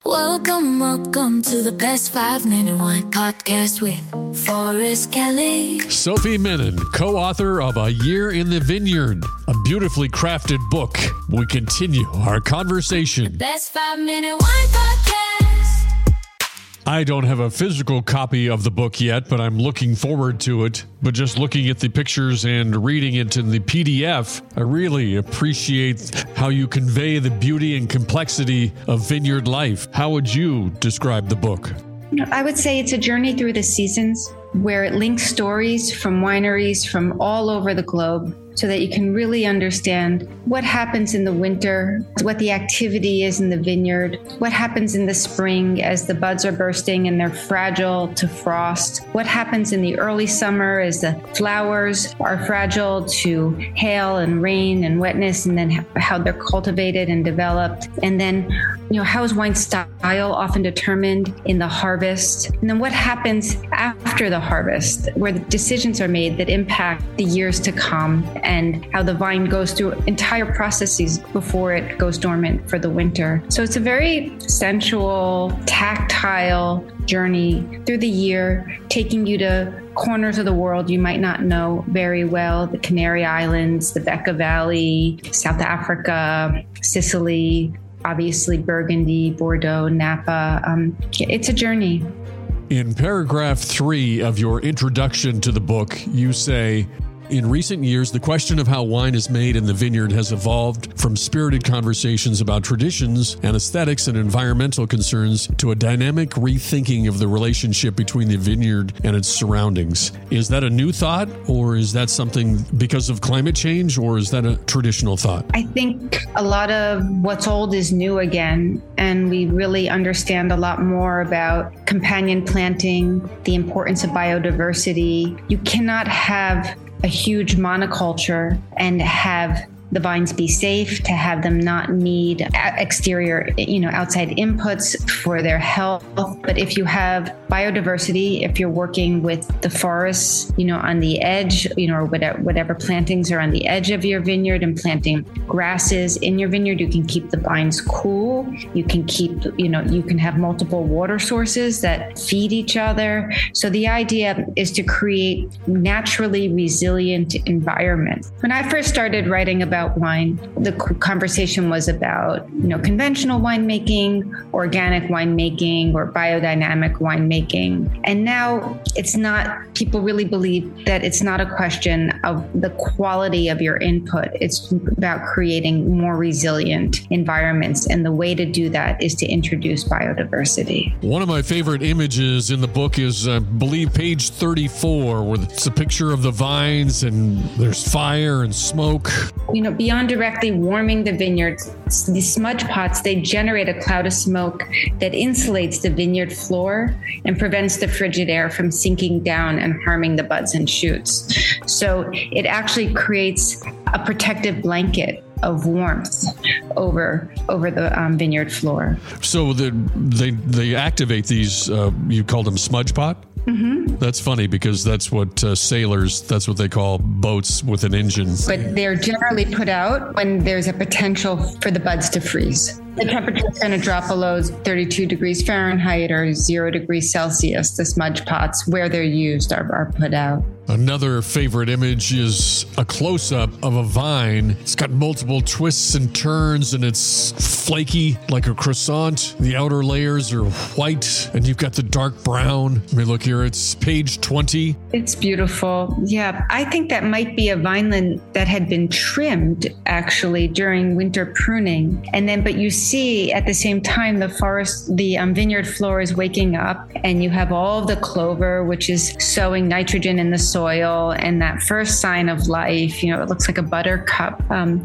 Welcome to the Best 5 Minute Wine Podcast with Forrest Kelly. Sophie Menon, co-author of A Year in the Vineyard, a beautifully crafted book. We continue our conversation. Best 5 Minute Wine Podcast. I don't have a physical copy of the book yet, but I'm looking forward to it. But just looking at the pictures and reading it in the PDF, I really appreciate how you convey the beauty and complexity of vineyard life. How would you describe the book? I would say it's a journey through the seasons where it links stories from wineries from all over the globe so that you can really understand what happens in the winter, what the activity is in the vineyard, what happens in the spring as the buds are bursting and they're fragile to frost, what happens in the early summer as the flowers are fragile to hail and rain and wetness, and then how they're cultivated and developed. And then, how is wine style often determined in the harvest? And then what happens after the harvest, where the decisions are made that impact the years to come, and how the vine goes through entire processes before it goes dormant for the winter. So it's a very sensual, tactile journey through the year, taking you to corners of the world you might not know very well: the Canary Islands, the Bekaa Valley, South Africa, Sicily, obviously Burgundy, Bordeaux, Napa. It's a journey. In paragraph 3 of your introduction to the book, you say, in recent years, the question of how wine is made in the vineyard has evolved from spirited conversations about traditions and aesthetics and environmental concerns to a dynamic rethinking of the relationship between the vineyard and its surroundings. Is that a new thought, or is that something because of climate change, or is that a traditional thought? I think a lot of what's old is new again, and we really understand a lot more about companion planting, the importance of biodiversity. You cannot have a huge monoculture and have the vines be safe, to have them not need exterior, outside inputs for their health. But if you have biodiversity, if you're working with the forests, on the edge, or whatever plantings are on the edge of your vineyard, and planting grasses in your vineyard, you can keep the vines cool. You can keep, you can have multiple water sources that feed each other. So the idea is to create naturally resilient environments. When I first started writing about wine, the conversation was about, conventional winemaking, organic winemaking, or biodynamic winemaking. And now it's not, people really believe that it's not a question of the quality of your input. It's about creating more resilient environments. And the way to do that is to introduce biodiversity. One of my favorite images in the book is, I believe, page 34, where it's a picture of the vines and there's fire and smoke. Beyond directly warming the vineyard, these smudge pots, they generate a cloud of smoke that insulates the vineyard floor and prevents the frigid air from sinking down and harming the buds and shoots. So it actually creates a protective blanket of warmth over the vineyard floor. So they activate these, you call them smudge pot? Mm-hmm. That's funny because that's what sailors, that's what they call boats with an engine. But they're generally put out when there's a potential for the buds to freeze. The temperature is going to drop below 32 degrees Fahrenheit or 0 degrees Celsius. The smudge pots, where they're used, are put out. Another favorite image is a close-up of a vine. It's got multiple twists and turns, and it's flaky like a croissant. The outer layers are white, and you've got the dark brown. I mean, look here, it's page 20. It's beautiful. Yeah, I think that might be a vineland that had been trimmed, actually, during winter pruning. But you see at the same time, the vineyard floor is waking up, and you have all of the clover, which is sowing nitrogen in the soil, and that first sign of life, it looks like a buttercup,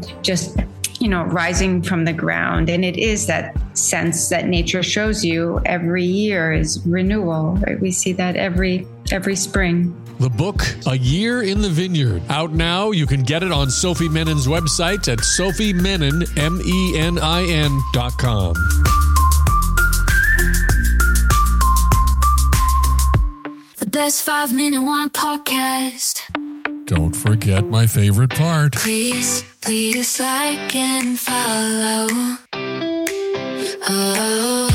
rising from the ground. And it is that sense that nature shows you every year is renewal, right? We see that every spring. The book, A Year in the Vineyard, out now. You can get it on Sophie Menon's website at sophiemenon, MENIN.com. The Best 5 Minute Wine Podcast. Don't forget my favorite part. Please like and follow. Oh.